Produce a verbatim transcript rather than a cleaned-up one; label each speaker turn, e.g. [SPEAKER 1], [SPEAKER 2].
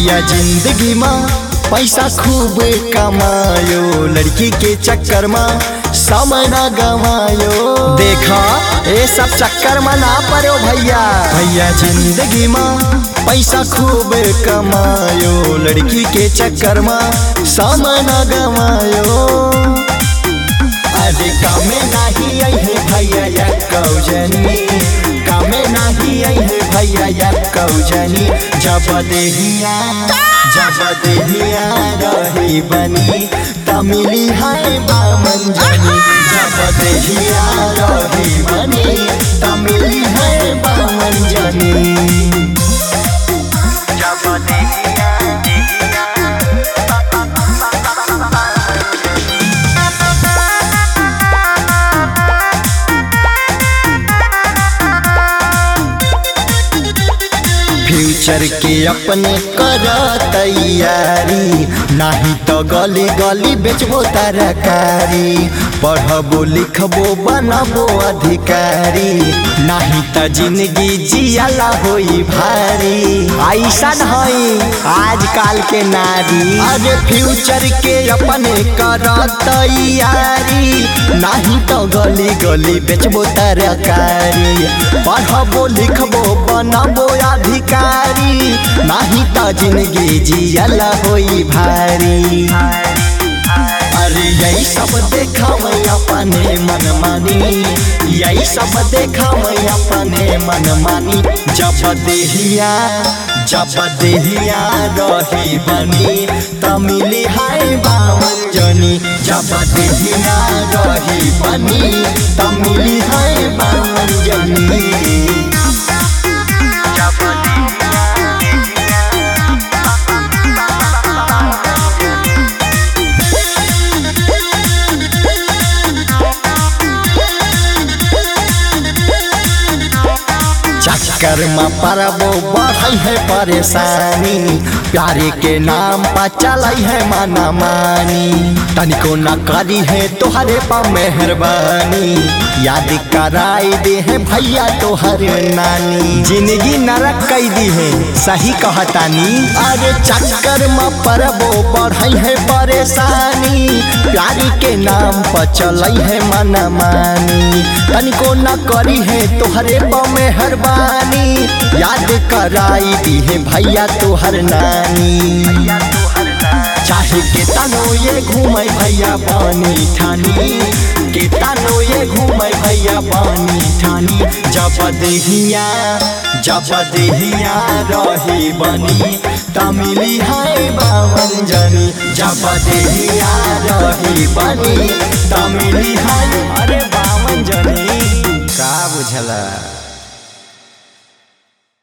[SPEAKER 1] भैया जिंदगी में पैसा खूब कमायो, लड़की के चक्कर में समय ना गवायो। देखा ये सब चक्कर में ना पड़ो भैया। भैया जिंदगी में पैसा खूब कमायो, लड़की के चक्कर में समय ना गवायो। अरे कामे नहीं आई है भैया या कौजनी, कामे नहीं आई है भैया या कौजनी। जब देहिया जब देहिया रही बनी तमिली है बामन जनी। जब देहिया रही बनी तमिली है बामन जनी। जब देहिया फ्यूचर के अपने कर तैयारी, नहीं तो गली गली बेचबो तरकारी। पढ़बो लिखबो बनबो अधिकारी, नहीं तो जिंदगी जियाला होई भारी। ऐसा है आजकल के नारी। अरे फ्यूचर के अपने कर तैयारी, नहीं तो गली गली बेचबो तरकारी। पढ़बो लिखबो बनबो अधिकारी, नहीं तो जिंदगी जियाला होई भारी। अरे यही सब देखा मैं अपने मन मानी, यही सब देखा मैं अपने मन मानी। जब देहिया जब देहिया रही बनी तमिली है बावन जनी। जब देहिया रही बनी तमिली है बावन जनी। चक्कर में परबो बढ़ई है परेशानी, प्यारे के नाम पर चलाई है माना मानी। तनिको न करी है तोहरे पर मेहरबानी, याद कराई दे है भैया तोहर नानी। जिंदगी नरक कई दी है सही कहतानी। अरे चक्कर में परबो बढ़ई है परेशानी, प्यारे के नाम पर चलाई है माना मानी। तनिको न करी है तोहरे पर मेहरबानी, याद कराई दी है भैया तोहर नानी। चाहे के तनो ये घूमे भैया पानी ठानी, के तनो ये घूमे भैया पानी ठानी। जब देहिया जब देहिया रही बनी तमिली है बावन जनी। जब देहिया रही बनी तमिली है अरे बावन जनी। का बुझला।